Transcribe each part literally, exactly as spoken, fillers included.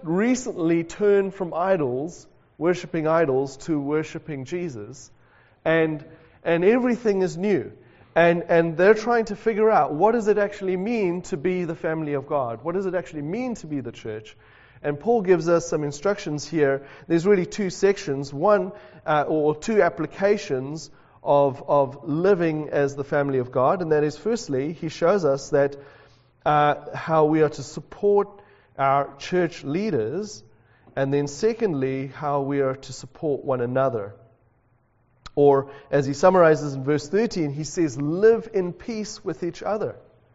recently turned from idols, worshipping idols, to worshipping Jesus, and and everything is new. And and they're trying to figure out, what does it actually mean to be the family of God? What does it actually mean to be the church? And Paul gives us some instructions here. There's really two sections, one uh, or two applications of of living as the family of God. And that is, firstly, he shows us that uh, how we are to support our church leaders, and then secondly, how we are to support one another. Or, as he summarizes in verse thirteen, he says, live in peace with each other.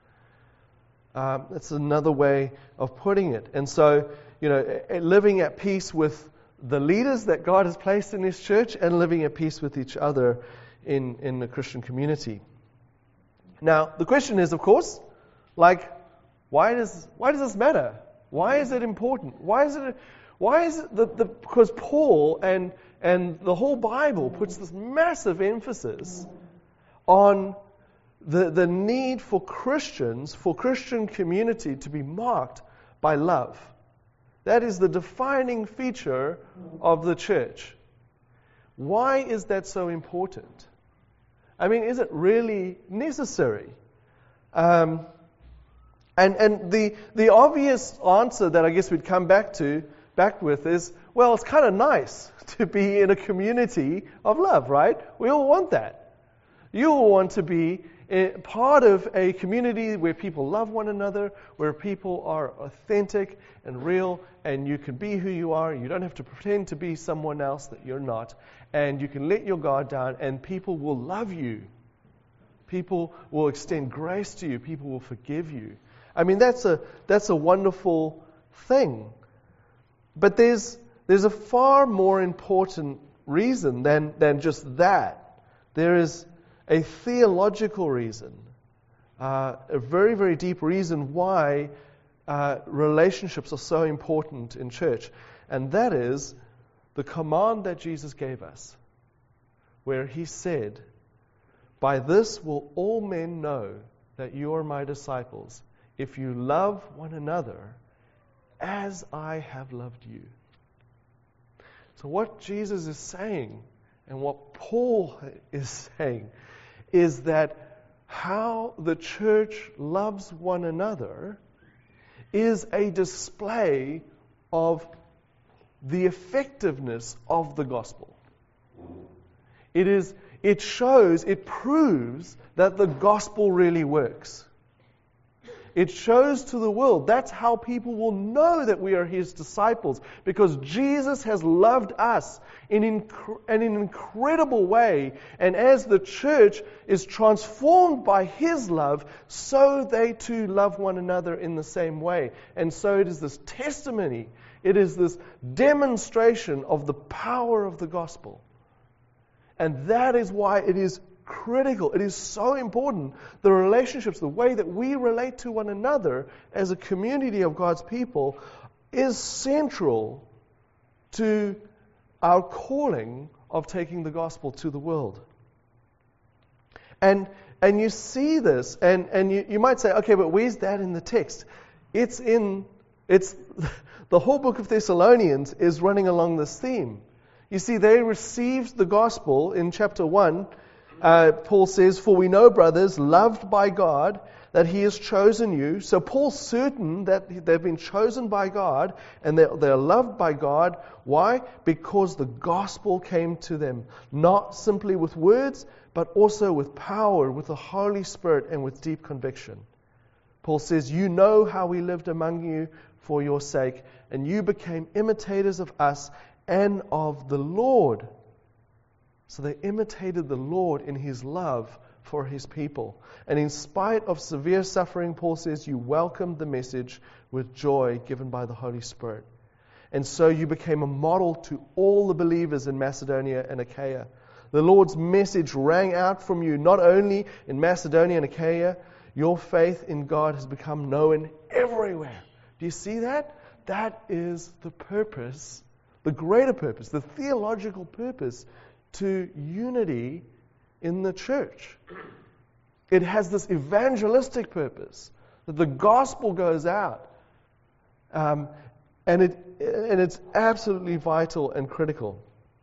Um, that's another way of putting it. And so, you know, living at peace with the leaders that God has placed in His church, and living at peace with each other in, in the Christian community. Now, the question is, of course, like, why does why does this matter? Why is it important? Why is it? Why is it that the because Paul and and the whole Bible puts this massive emphasis on the the need for Christians, for Christian community to be marked by love. That is the defining feature of the church. Why is that so important? I mean, is it really necessary? Um, and and the the obvious answer that I guess we'd come back to back with is, well, it's kind of nice to be in a community of love, right? We all want that. You all want to be a part of a community where people love one another, where people are authentic and real, and you can be who you are. You don't have to pretend to be someone else that you're not, and you can let your guard down, and people will love you. People will extend grace to you. People will forgive you. I mean, that's a that's a wonderful thing. But there's there's a far more important reason than than just that. There is a theological reason, uh, a very, very deep reason why uh, relationships are so important in church. And that is the command that Jesus gave us, where He said, "By this will all men know that you are my disciples, if you love one another as I have loved you." So what Jesus is saying, and what Paul is saying, is that how the church loves one another is a display of the effectiveness of the gospel. It is, it shows, it proves that the gospel really works. It shows to the world. That's how people will know that we are His disciples, because Jesus has loved us in, inc- in an incredible way. And as the church is transformed by His love, so they too love one another in the same way. And so it is this testimony, it is this demonstration of the power of the gospel. And that is why it is critical. It is so important. The relationships, the way that we relate to one another as a community of God's people is central to our calling of taking the gospel to the world. And and you see this, and, and you, you might say, okay, but where's that in the text? It's in, it's, the whole book of Thessalonians is running along this theme. You see, they received the gospel in chapter one. Uh, Paul says, "For we know, brothers, loved by God, that He has chosen you." So Paul's certain that they've been chosen by God and they're, they're loved by God. Why? Because the gospel came to them, not simply with words, but also with power, with the Holy Spirit, and with deep conviction. Paul says, "You know how we lived among you for your sake, and you became imitators of us and of the Lord." So they imitated the Lord in His love for His people. And in spite of severe suffering, Paul says, you welcomed the message with joy given by the Holy Spirit. And so you became a model to all the believers in Macedonia and Achaia. The Lord's message rang out from you, not only in Macedonia and Achaia. Your faith in God has become known everywhere. Do you see that? That is the purpose, the greater purpose, the theological purpose to unity in the church. It has this evangelistic purpose, that the gospel goes out. Um, And it and it's absolutely vital and critical.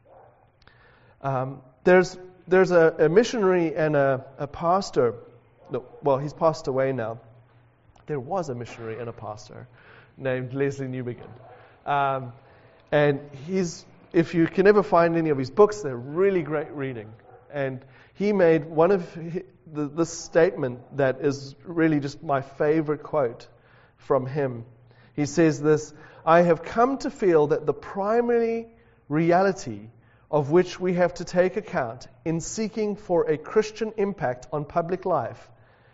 Um, there's there's a, a missionary and a, a pastor. No, well, he's passed away now. There was a missionary and a pastor named Leslie Newbigin. Um, and he's, if you can ever find any of his books, they're really great reading. And he made one of his, the, this statement that is really just my favorite quote from him. He says this: "I have come to feel that the primary reality of which we have to take account in seeking for a Christian impact on public life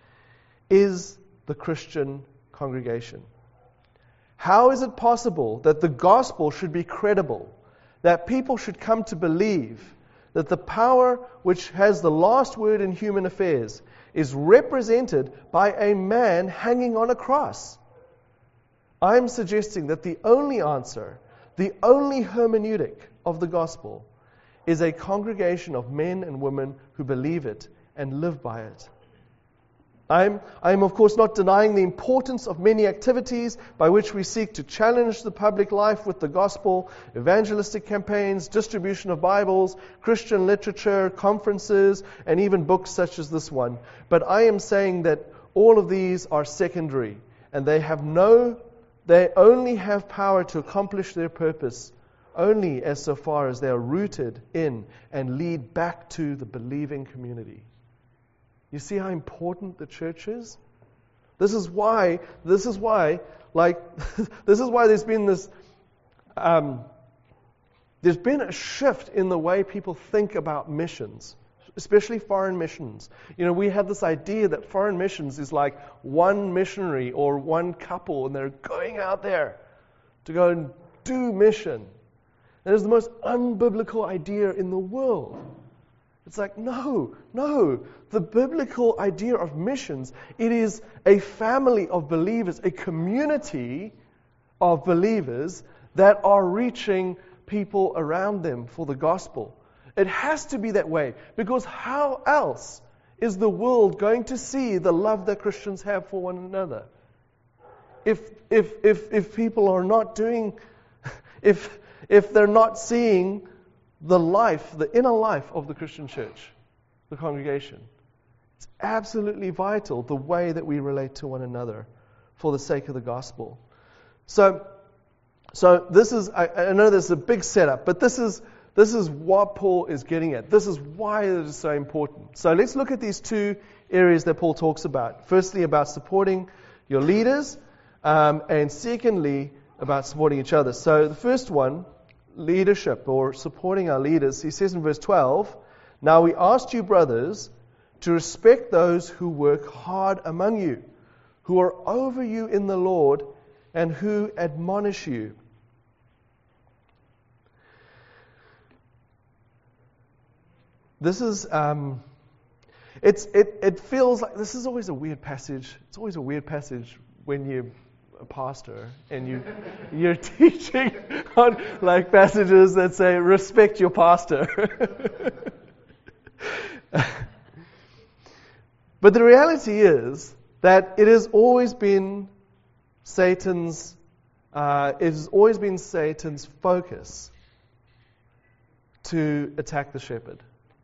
is the Christian congregation. How is it possible that the gospel should be credible, that people should come to believe that the power which has the last word in human affairs is represented by a man hanging on a cross? I'm suggesting that the only answer, the only hermeneutic of the gospel is a congregation of men and women who believe it and live by it." I'm, I'm of course not denying the importance of many activities by which we seek to challenge the public life with the gospel: evangelistic campaigns, distribution of Bibles, Christian literature, conferences, and even books such as this one. But I am saying that all of these are secondary, and they have no, they only have power to accomplish their purpose only as so far as they are rooted in and lead back to the believing community. You see how important the church is? This is why, this is why, like, this is why there's been this, um, there's been a shift in the way people think about missions, especially foreign missions. You know, we have this idea that foreign missions is like one missionary or one couple, and they're going out there to go and do mission. And it's the most unbiblical idea in the world. It's like, no, no. The biblical idea of missions, it is a family of believers, a community of believers that are reaching people around them for the gospel. It has to be that way, because how else is the world going to see the love that Christians have for one another? If if if if people are not doing, if if they're not seeing the life, the inner life of the Christian church, the congregation. It's absolutely vital the way that we relate to one another for the sake of the gospel. So, so this is, I, I know this is a big setup, but this is this is what Paul is getting at. This is why it is so important. So let's look at these two areas that Paul talks about. Firstly, about supporting your leaders, um, and secondly, about supporting each other. So the first one, leadership or supporting our leaders, he says in verse twelve, "Now we ask you, brothers, to respect those who work hard among you, who are over you in the Lord, and who admonish you." This is, um, it's it it feels like this is always a weird passage. It's always a weird passage when you a pastor and you you're teaching on like passages that say respect your pastor. But the reality is that it has always been Satan's uh, it has always been Satan's focus to attack the shepherd.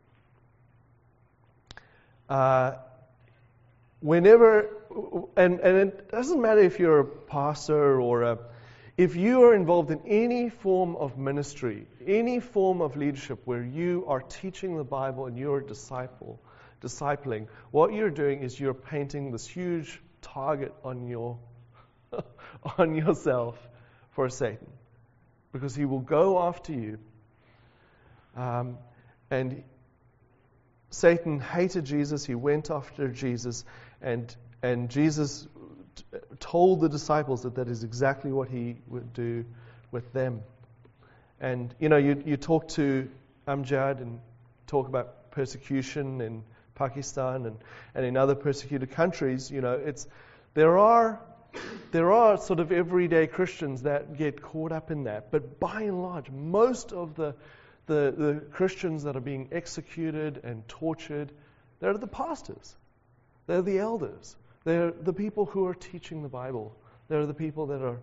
Uh, whenever And, and it doesn't matter if you're a pastor or a, if you are involved in any form of ministry, any form of leadership where you are teaching the Bible and you're a disciple, discipling, what you're doing is you're painting this huge target on your, on yourself for Satan, because he will go after you. Um, and Satan hated Jesus. He went after Jesus, and And Jesus t- told the disciples that that is exactly what he would do with them. And, you know, you, you talk to Amjad and talk about persecution in Pakistan and, and in other persecuted countries. You know, it's there are there are sort of everyday Christians that get caught up in that. But by and large, most of the the, the Christians that are being executed and tortured, they're the pastors. They're the elders. They're the people who are teaching the Bible. They're the people that are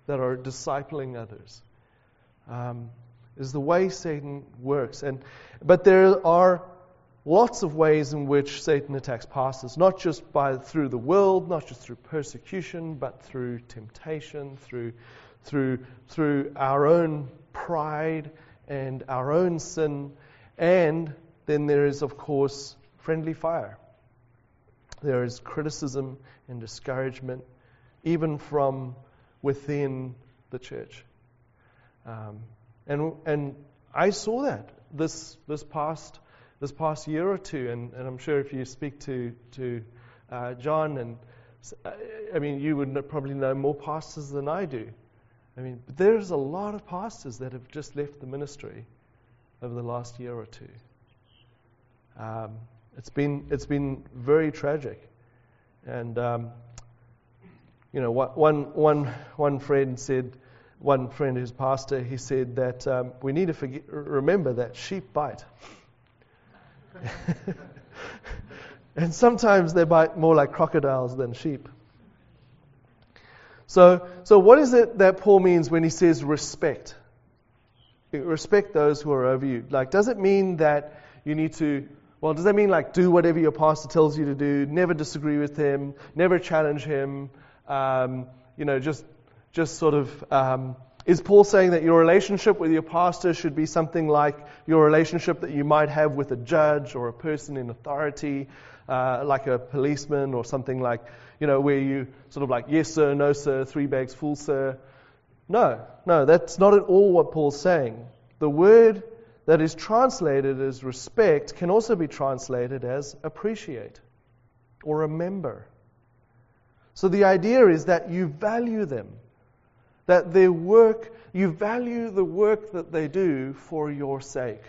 that are discipling others. Um, is the way Satan works. And but there are lots of ways in which Satan attacks pastors, not just by through the world, not just through persecution, but through temptation, through through through our own pride and our own sin. And then there is, of course, friendly fire. There is criticism and discouragement, even from within the church. Um, and and I saw that this this past this past year or two, and, and I'm sure if you speak to to uh, John, and I mean you would probably know more pastors than I do. I mean, but there's a lot of pastors that have just left the ministry over the last year or two. Um, it's been it's been very tragic, and um, you know, one one one friend said, one friend who's pastor, he said that um, we need to forget, remember that sheep bite, and sometimes they bite more like crocodiles than sheep. So, so what is it that Paul means when he says respect? Respect those who are over you. Like, does it mean that you need to, well, does that mean like do whatever your pastor tells you to do, never disagree with him, never challenge him, um, you know, just just sort of, um, is Paul saying that your relationship with your pastor should be something like your relationship that you might have with a judge or a person in authority, uh, like a policeman or something like, you know, where you sort of like, yes sir, no sir, three bags full sir? No, no, that's not at all what Paul's saying. The word that is translated as respect can also be translated as appreciate or remember. So the idea is that you value them, that their work, you value the work that they do for your sake.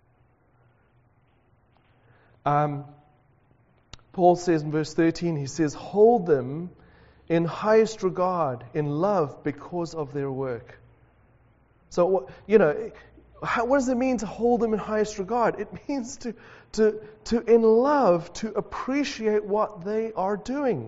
Um, Paul says in verse thirteen, he says, hold them in highest regard, in love, because of their work. So, you know, how, what does it mean to hold them in highest regard? It means to, to, to, in love, to appreciate what they are doing.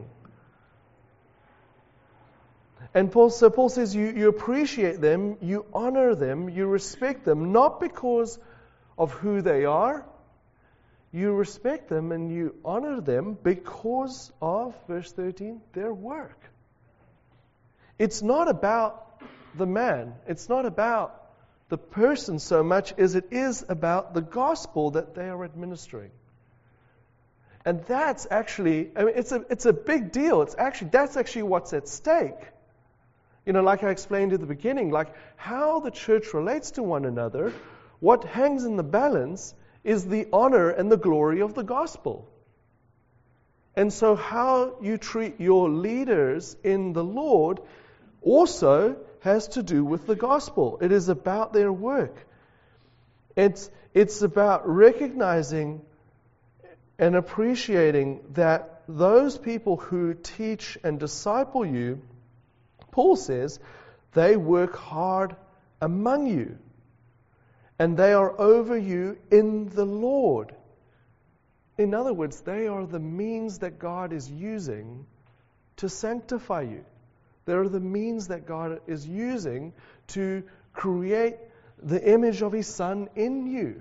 And Paul, so Paul says you, you appreciate them, you honor them, you respect them, not because of who they are. You respect them and you honor them because of, verse thirteen, their work. It's not about the man. It's not about the person so much as it is about the gospel that they are administering. And that's actually, I mean, it's a it's a big deal. It's actually that's actually what's at stake. You know, like I explained at the beginning, like how the church relates to one another, what hangs in the balance is the honor and the glory of the gospel. And so how you treat your leaders in the Lord also has to do with the gospel. It is about their work. It's, it's about recognizing and appreciating that those people who teach and disciple you, Paul says, they work hard among you. And they are over you in the Lord. In other words, they are the means that God is using to sanctify you. They are the means that God is using to create the image of His Son in you.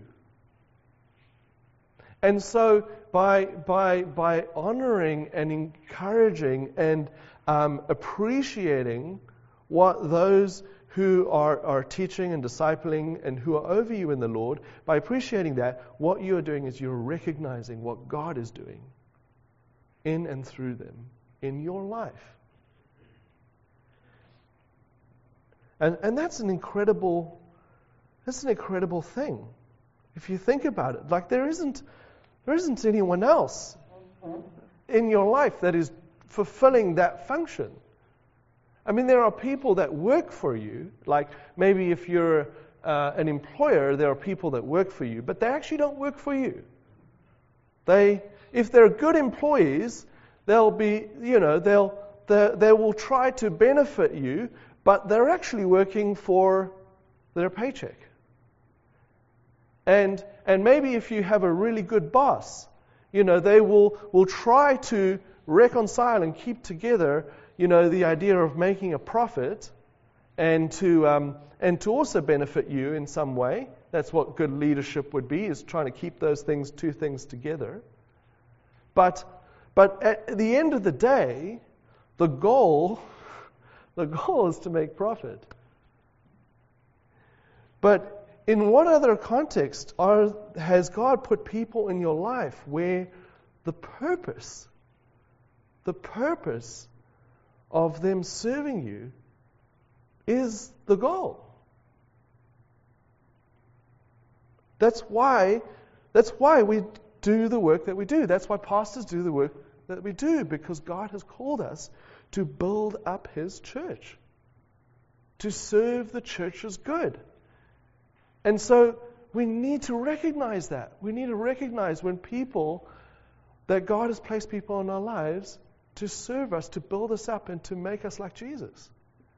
And so by by by honoring and encouraging and um, appreciating what those who are, are teaching and discipling and who are over you in the Lord, by appreciating that, what you are doing is you're recognizing what God is doing in and through them in your life. And and that's an incredible that's an incredible thing. If you think about it, like there isn't there isn't anyone else in your life that is fulfilling that function. I mean, there are people that work for you, like maybe if you're uh, an employer, there are people that work for you, but they actually don't work for you. They, if they're good employees, they'll be, you know, they'll they, they will try to benefit you, but they're actually working for their paycheck. And and maybe if you have a really good boss, you know, they will will try to reconcile and keep together, you know, the idea of making a profit and to um, and to also benefit you in some way. That's what good leadership would be, is trying to keep those things, two things together. But but at the end of the day, the goal the goal is to make profit. But in what other context are, has God put people in your life where the purpose, the purpose of them serving you is the goal? That's why, that's why we do the work that we do. That's why pastors do the work that we do, because God has called us to build up His church, to serve the church's good. And so we need to recognize that. We need to recognize when people, that God has placed people in our lives to serve us, to build us up, and to make us like Jesus.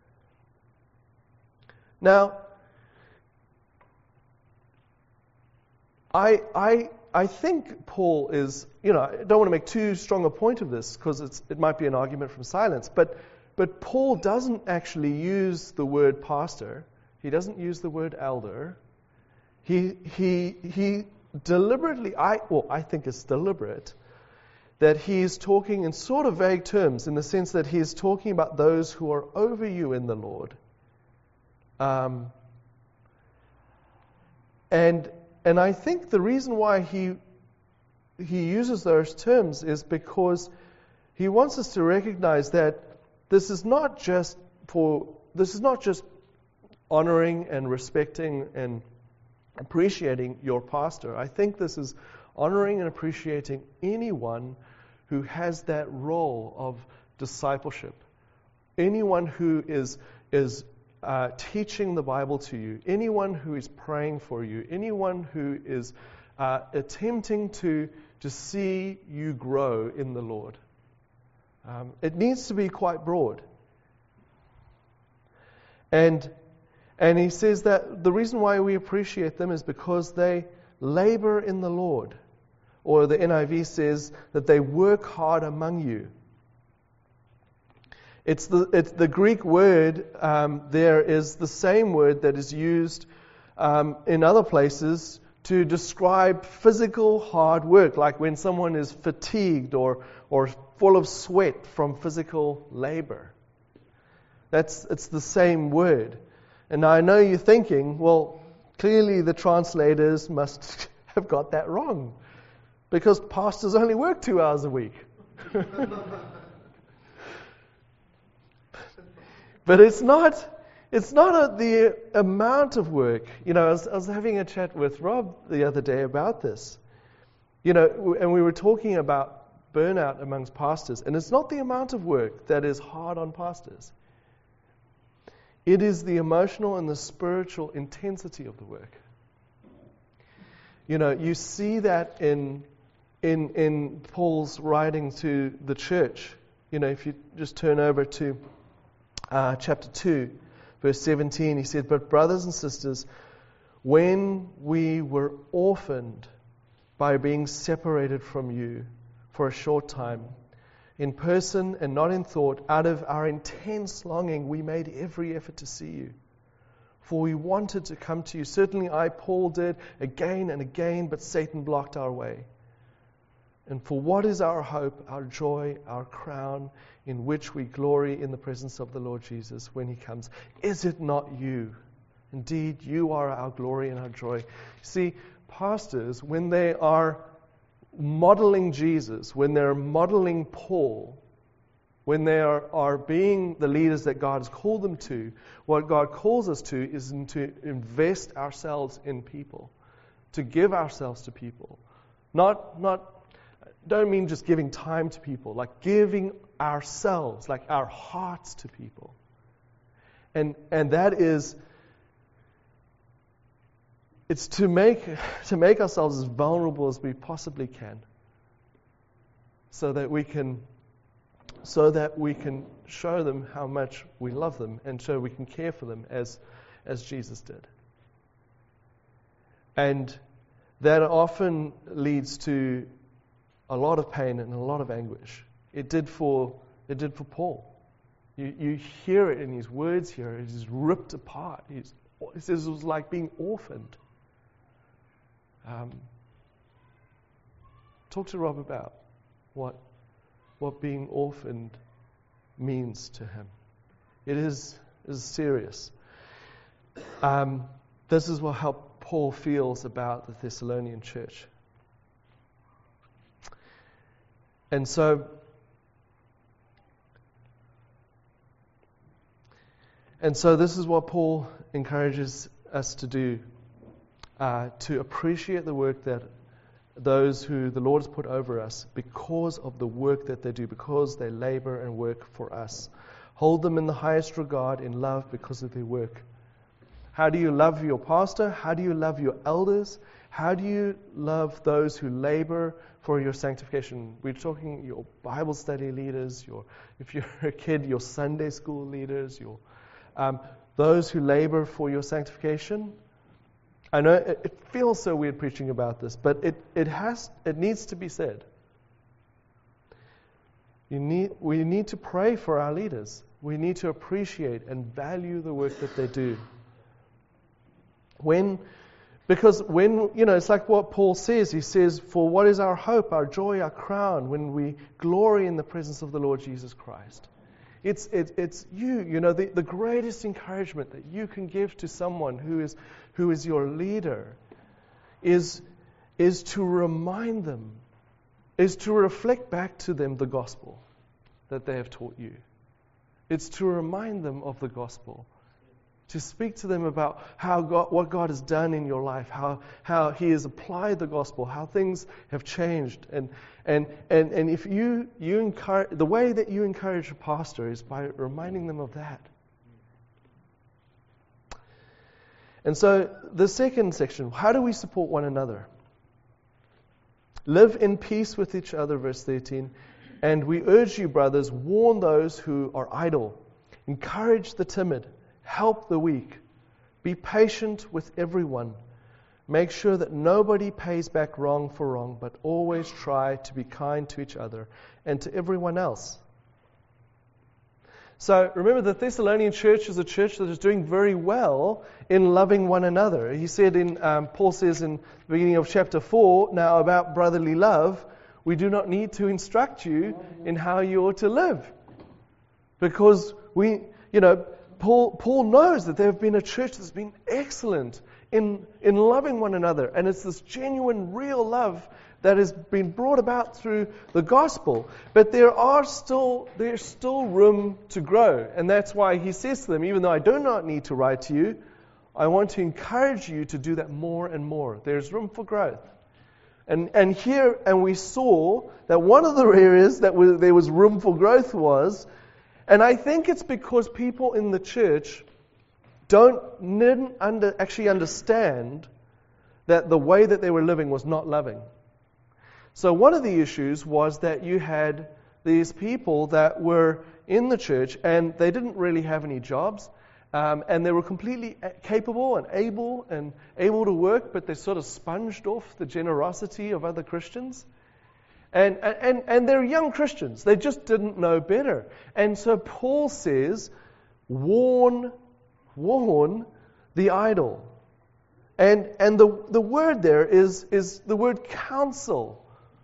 Now, I I I think Paul is, you know, I don't want to make too strong a point of this because it's it might be an argument from silence, but but Paul doesn't actually use the word pastor. He doesn't use the word elder. He he he deliberately, I well, I think it's deliberate that he's talking in sort of vague terms, in the sense that he's talking about those who are over you in the Lord. Um, and and I think the reason why he he uses those terms is because he wants us to recognize that this is not just for this is not just honoring and respecting and appreciating your pastor. I think this is honoring and appreciating anyone who has that role of discipleship. Anyone who is is uh, teaching the Bible to you. Anyone who is praying for you. Anyone who is uh, attempting to to see you grow in the Lord. Um, it needs to be quite broad. And and he says that the reason why we appreciate them is because they labor in the Lord. Or the N I V says that they work hard among you. It's the it's the Greek word um, there is the same word that is used um, in other places to describe physical hard work, like when someone is fatigued or or full of sweat from physical labor. That's it's the same word. And I know you're thinking, well, clearly the translators must have got that wrong, because pastors only work two hours a week. But it's not it's not a, the amount of work. You know, I was, I was having a chat with Rob the other day about this. You know, and we were talking about burnout amongst pastors, and it's not the amount of work that is hard on pastors. It is the emotional and the spiritual intensity of the work. You know, you see that in in in Paul's writing to the church. You know, if you just turn over to uh, chapter two, verse seventeen, he said, "But brothers and sisters, when we were orphaned by being separated from you for a short time, in person and not in thought, out of our intense longing, we made every effort to see you. For we wanted to come to you. Certainly I, Paul, did again and again, but Satan blocked our way. And for what is our hope, our joy, our crown, in which we glory in the presence of the Lord Jesus when He comes? Is it not you? Indeed, you are our glory and our joy." See, pastors, when they are modeling Jesus, when they're modeling Paul, when they are, are being the leaders that God has called them to, what God calls us to is to invest ourselves in people, to give ourselves to people. Not, not, don't mean just giving time to people, like giving ourselves, like our hearts to people. And and that is, it's to make to make ourselves as vulnerable as we possibly can, so that we can so that we can show them how much we love them, and so we can care for them as as Jesus did. And that often leads to a lot of pain and a lot of anguish. It did for it did for Paul. You, you hear it in his words here. It is ripped apart. He's, he says it was like being orphaned. Um, talk to Rob about what what being orphaned means to him. It is, is serious. Um, this is what how Paul feels about the Thessalonian church. And so, and so this is what Paul encourages us to do, uh, to appreciate the work that those who the Lord has put over us because of the work that they do, because they labor and work for us. Hold them in the highest regard in love because of their work. How do you love your pastor? How do you love your elders? How do you love those who labor for your sanctification? We're talking your Bible study leaders, your if you're a kid, your Sunday school leaders, your um, those who labor for your sanctification. I know it, it feels so weird preaching about this, but it, it has it needs to be said. You need we need to pray for our leaders. We need to appreciate and value the work that they do. When Because when, you know, it's like what Paul says. He says, for what is our hope, our joy, our crown, when we glory in the presence of the Lord Jesus Christ? It's it, it's you, you know, the, the greatest encouragement that you can give to someone who is who is your leader is, is to remind them, is to reflect back to them the gospel that they have taught you. It's to remind them of the gospel. To speak to them about how God, what God has done in your life, how how He has applied the gospel, how things have changed, and and and, and if you you encourage, the way that you encourage a pastor is by reminding them of that. And so the second section, how do we support one another? Live in peace with each other, verse thirteen. And we urge you, brothers, warn those who are idle, encourage the timid. Help the weak. Be patient with everyone. Make sure that nobody pays back wrong for wrong, but always try to be kind to each other and to everyone else. So remember, the Thessalonian church is a church that is doing very well in loving one another. He said in, um, Paul says in the beginning of chapter four, now about brotherly love, we do not need to instruct you in how you ought to live. Because we, you know, Paul, Paul knows that there have been a church that's been excellent in, in loving one another. And it's this genuine, real love that has been brought about through the gospel. But there are still there's still room to grow. And that's why he says to them, even though I do not need to write to you, I want to encourage you to do that more and more. There's room for growth. And and here, and we saw that one of the areas that was, there was room for growth was, and I think it's because people in the church don't didn't under, actually understand that the way that they were living was not loving. So one of the issues was that you had these people that were in the church and they didn't really have any jobs, um, and they were completely capable and able and able to work, but they sort of sponged off the generosity of other Christians. And, and and they're young Christians. They just didn't know better. And so Paul says, warn, warn the idle. And and the, the word there is, is the word counsel.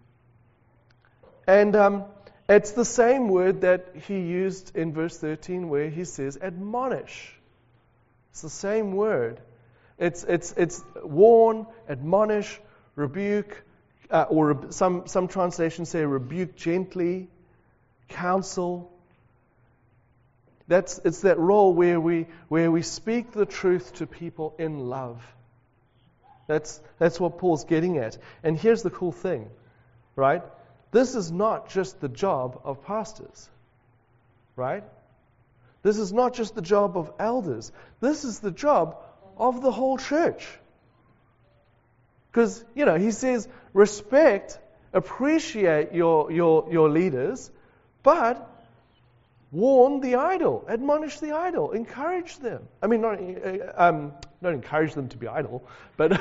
And um, it's the same word that he used in verse thirteen where he says admonish. It's the same word. It's it's it's warn, admonish, rebuke. Uh, or some, some translations say rebuke gently, counsel. That's it's that role where we where we speak the truth to people in love. That's that's what Paul's getting at. And here's the cool thing, right? This is not just the job of pastors, right? This is not just the job of elders. This is the job of the whole church. Because, you know, he says, respect, appreciate your, your, your leaders, but warn the idle, admonish the idle, encourage them. I mean, not, um, not encourage them to be idle, but,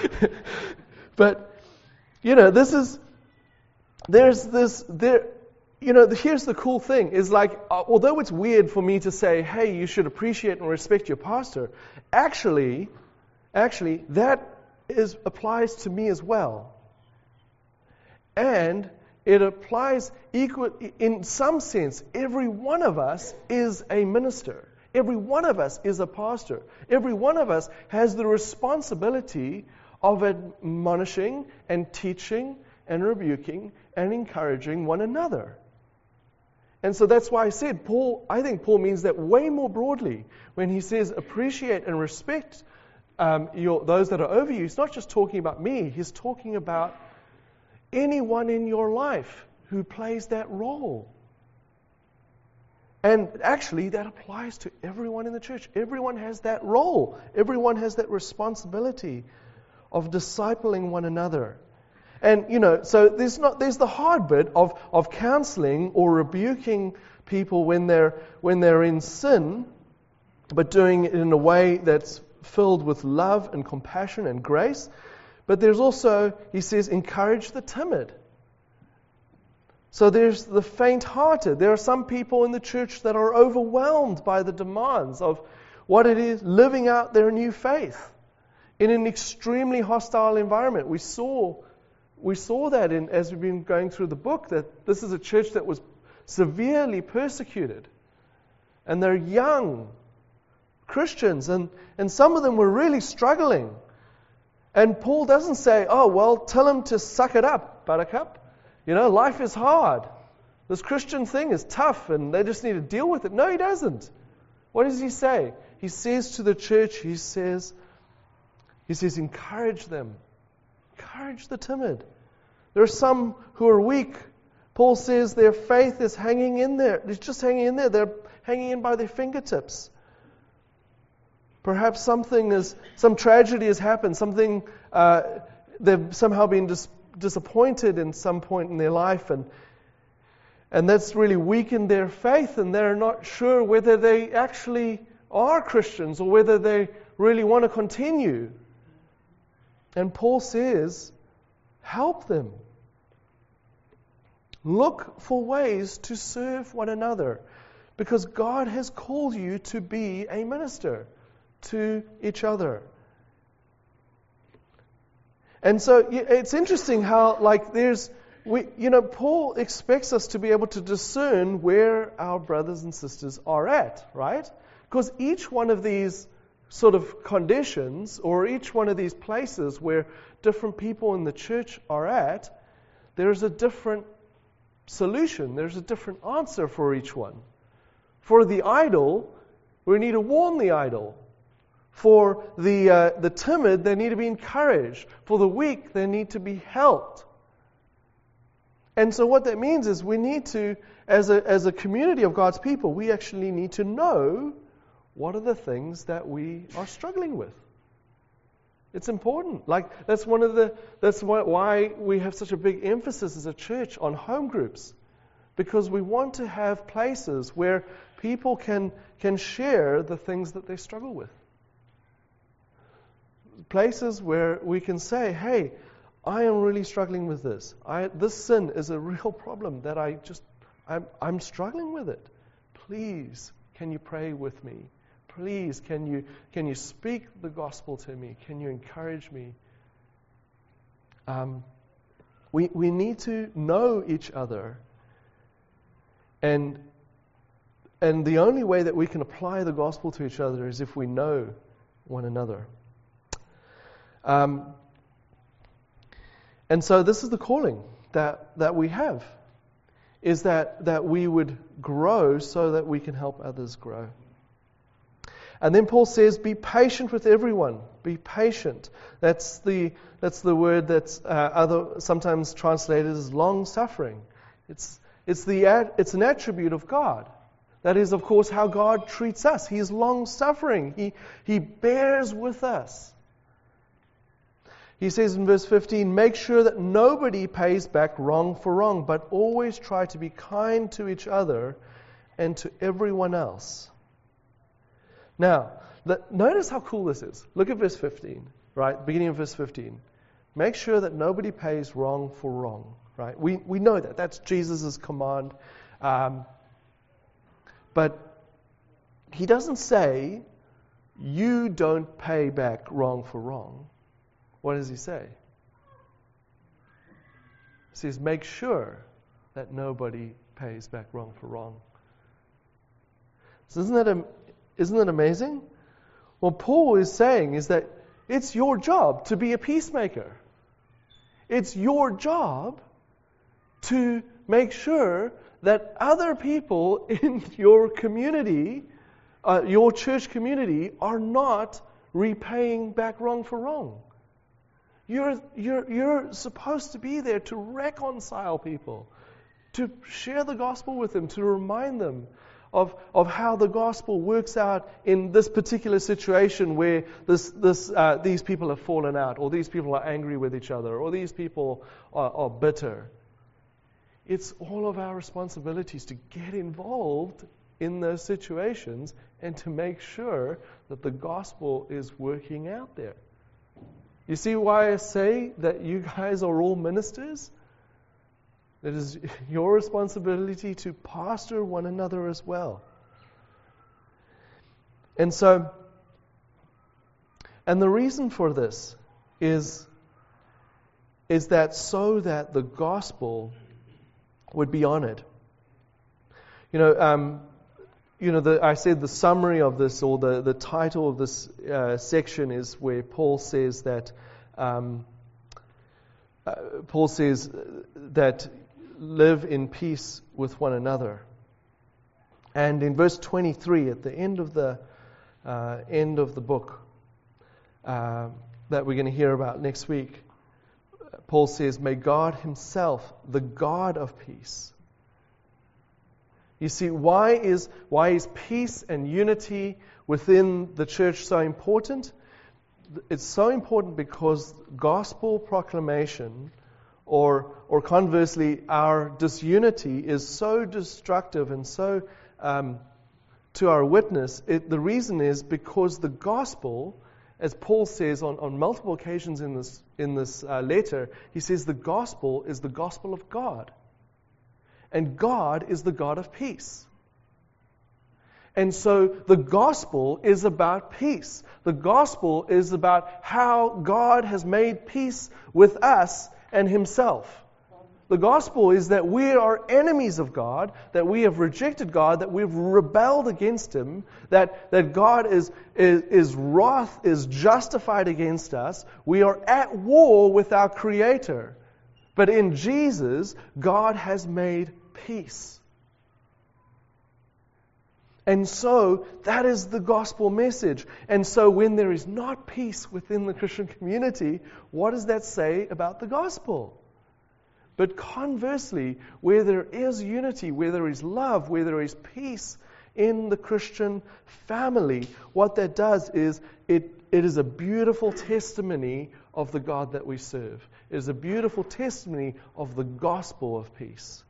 but, you know, this is, there's this, there, you know, here's the cool thing, is like, uh, although it's weird for me to say, hey, you should appreciate and respect your pastor, actually, actually, that is applies to me as well. And it applies equal, in some sense, every one of us is a minister. Every one of us is a pastor. Every one of us has the responsibility of admonishing and teaching and rebuking and encouraging one another. And so that's why I said, Paul, I think Paul means that way more broadly. When he says appreciate and respect um, your, those that are over you, he's not just talking about me, he's talking about anyone in your life who plays that role. And actually, that applies to everyone in the church. Everyone has that role. Everyone has that responsibility of discipling one another. And, you know, so there's not there's the hard bit of, of counseling or rebuking people when they're when they're in sin, but doing it in a way that's filled with love and compassion and grace. But there's also, he says, encourage the timid. So there's the faint-hearted. There are some people in the church that are overwhelmed by the demands of what it is living out their new faith in an extremely hostile environment. We saw we saw that in, as we've been going through the book, that this is a church that was severely persecuted. And they're young Christians, and, and some of them were really struggling. And Paul doesn't say, oh, well, tell them to suck it up, buttercup. You know, life is hard. This Christian thing is tough and they just need to deal with it. No, he doesn't. What does he say? He says to the church, he says, he says, encourage them. Encourage the timid. There are some who are weak. Paul says their faith is hanging in there. It's just hanging in there. They're hanging in by their fingertips. Perhaps something is, some tragedy has happened. Something, uh, they've somehow been dis- disappointed in some point in their life, and and that's really weakened their faith, and they're not sure whether they actually are Christians or whether they really want to continue. And Paul says, help them. Look for ways to serve one another, because God has called you to be a minister to each other. And so it's interesting how, like, there's, we, you know, Paul expects us to be able to discern where our brothers and sisters are at, right? Because each one of these sort of conditions, or each one of these places where different people in the church are at, there's a different solution. There's a different answer for each one. For the idle, we need to warn the idle. For the uh, the timid, they need to be encouraged. For the weak, they need to be helped. And so what that means is we need to, as a as a community of God's people, we actually need to know what are the things that we are struggling with. It's important. Like, that's one of the that's why, why we have such a big emphasis as a church on home groups, because we want to have places where people can can share the things that they struggle with. Places where we can say, hey, I am really struggling with this. I, this sin is a real problem that I just, I'm, I'm struggling with it. Please, can you pray with me? Please, can you, can you speak the gospel to me? Can you encourage me? Um, we, we need to know each other. And, and the only way that we can apply the gospel to each other is if we know one another. Um, and so this is the calling that, that we have, is that, that we would grow so that we can help others grow. And then Paul says, be patient with everyone. Be patient. That's the that's the word that's uh, other sometimes translated as long-suffering. It's it's the it's an attribute of God. That is, of course, how God treats us. He is long-suffering. He He bears with us. He says in verse fifteen, make sure that nobody pays back wrong for wrong, but always try to be kind to each other and to everyone else. Now, the, notice how cool this is. Look at verse fifteen, right? Beginning of verse fifteen. Make sure that nobody pays wrong for wrong. right? We we know that. That's Jesus' command. Um, but he doesn't say, you don't pay back wrong for wrong. What does he say? He says, make sure that nobody pays back wrong for wrong. So isn't that, a, isn't that amazing? What Paul is saying is that it's your job to be a peacemaker. It's your job to make sure that other people in your community, uh, your church community, are not repaying back wrong for wrong. You're, you're, you're supposed to be there to reconcile people, to share the gospel with them, to remind them of, of how the gospel works out in this particular situation where this, this, uh, these people have fallen out, or these people are angry with each other, or these people are, are bitter. It's all of our responsibilities to get involved in those situations and to make sure that the gospel is working out there. You see why I say that you guys are all ministers? It is your responsibility to pastor one another as well. And so, and the reason for this is, is that so that the gospel would be honored. You know, um, you know, the, I said the summary of this, or the, the title of this uh, section is where Paul says that um, uh, Paul says that live in peace with one another. And in verse twenty-three, at the end of the uh, end of the book uh, that we're going to hear about next week, Paul says, "May God Himself, the God of peace." You see, why is why is peace and unity within the church so important? It's so important because gospel proclamation, or or conversely, our disunity is so destructive and so um, to our witness. It, the reason is because the gospel, as Paul says on, on multiple occasions in this in this uh, letter, he says the gospel is the gospel of God. And God is the God of peace. And so the gospel is about peace. The gospel is about how God has made peace with us and Himself. The gospel is that we are enemies of God, that we have rejected God, that we've rebelled against Him, that, that God is, is, is wrath is justified against us. We are at war with our Creator. But in Jesus, God has made peace. And so, that is the gospel message. And so, when there is not peace within the Christian community, what does that say about the gospel? But conversely, where there is unity, where there is love, where there is peace in the Christian family, what that does is it, it is a beautiful testimony of the God that we serve. It is a beautiful testimony of the gospel of peace.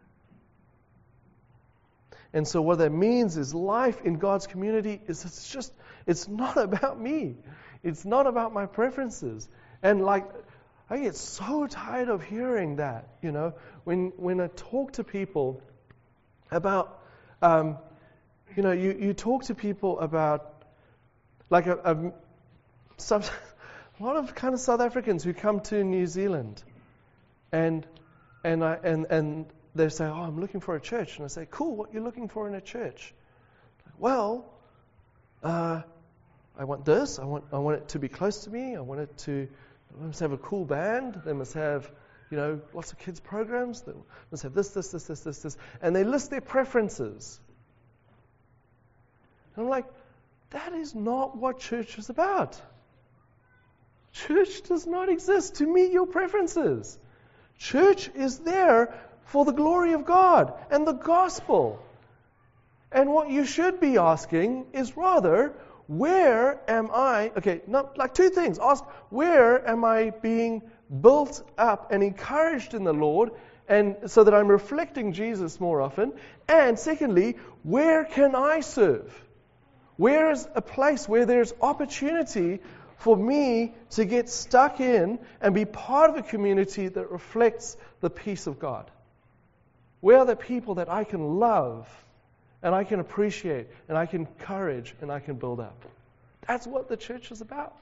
And so what that means is life in God's community is it's just, it's not about me. It's not about my preferences. And like, I get so tired of hearing that, you know, when when I talk to people about, um, you know, you, you talk to people about, like a, a, some, a lot of kind of South Africans who come to New Zealand, and and I and and they say, "Oh, I'm looking for a church," and I say, "Cool, what are you looking for in a church?" Well, uh, I want this. I want I want it to be close to me. I want it to. They must have a cool band. They must have, you know, lots of kids programs. They must have this, this, this, this, this, this. And they list their preferences. And I'm like, that is not what church is about. Church does not exist to meet your preferences. Church is there for the glory of God and the gospel. And what you should be asking is rather, where am I, okay, not like two things. Ask, where am I being built up and encouraged in the Lord, and so that I'm reflecting Jesus more often? And secondly, where can I serve? Where is a place where there's opportunity for me to get stuck in and be part of a community that reflects the peace of God? Where are the people that I can love and I can appreciate and I can encourage and I can build up? That's what the church is about.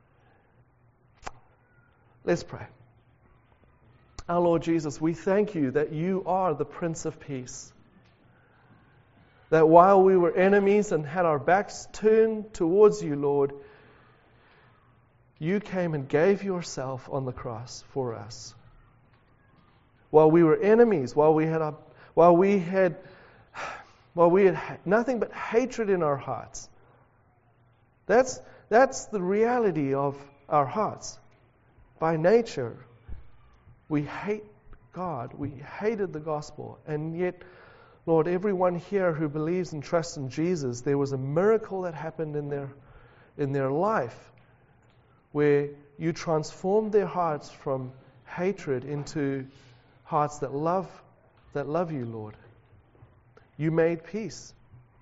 Let's pray. Our Lord Jesus, we thank you that you are the Prince of Peace. That while we were enemies and had our backs turned towards you, Lord, you came and gave yourself on the cross for us. While we were enemies, while we had, our, while we had, while we had nothing but hatred in our hearts. That's that's the reality of our hearts. By nature, we hate God. We hated the gospel. And yet, Lord, everyone here who believes and trusts in Jesus, there was a miracle that happened in their in their life where you transformed their hearts from hatred into hearts that love that love you, Lord. You made peace.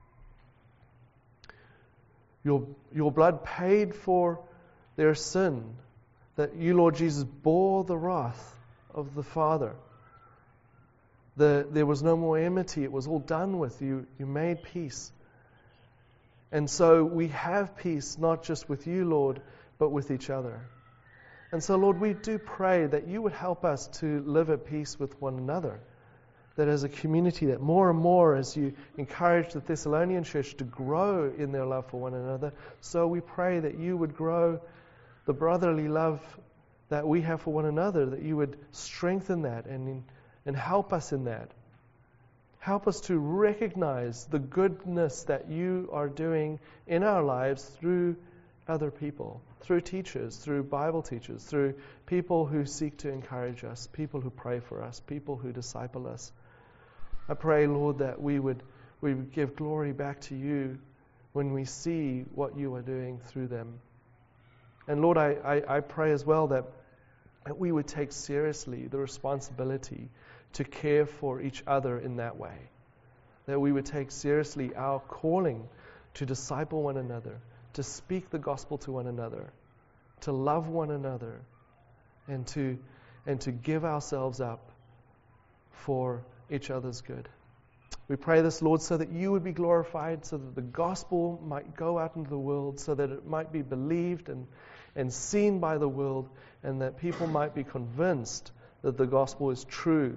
Your your blood paid for their sin. That you, Lord Jesus, bore the wrath of the Father. The, there was no more enmity. It was all done with. You, you made peace. And so we have peace not just with you, Lord, but with each other. And so, Lord, we do pray that you would help us to live at peace with one another. That as a community, that more and more as you encourage the Thessalonian church to grow in their love for one another, so we pray that you would grow the brotherly love that we have for one another, that you would strengthen that and and help us in that. Help us to recognize the goodness that you are doing in our lives through other people, through teachers, through Bible teachers, through people who seek to encourage us, people who pray for us, people who disciple us. I pray, Lord, that we would we would give glory back to you when we see what you are doing through them. And Lord, I, I, I pray as well that, that we would take seriously the responsibility to care for each other in that way. That we would take seriously our calling to disciple one another, to speak the gospel to one another, to love one another, and to and to give ourselves up for each other's good. We pray this, Lord, so that you would be glorified, so that the gospel might go out into the world, so that it might be believed and, and seen by the world, and that people might be convinced that the gospel is true